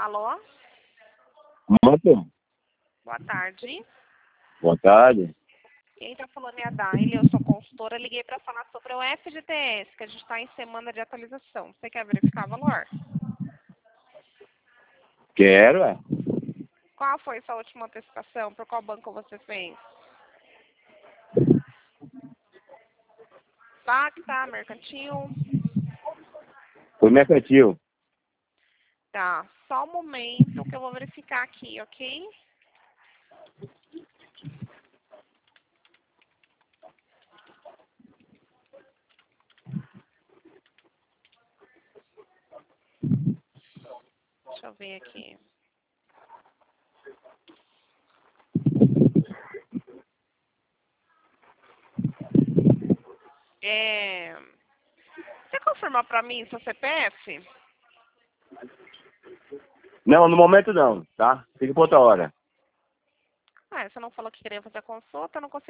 Alô? Pronto? Boa tarde. Boa tarde. Quem tá falando é a Daile, eu sou consultora. Liguei para falar sobre o FGTS, que a gente está em semana de atualização. Você quer verificar o valor? Quero, é. Qual foi sua última antecipação? Por qual banco você fez? Pacta, Mercantil? Foi mercantil. Tá, só um momento que eu vou verificar aqui, ok? Deixa eu ver aqui. Você confirmou para mim seu CPF? Não, no momento não, tá? Fica por outra hora. Ah, você não falou que queria fazer a consulta, eu não consigo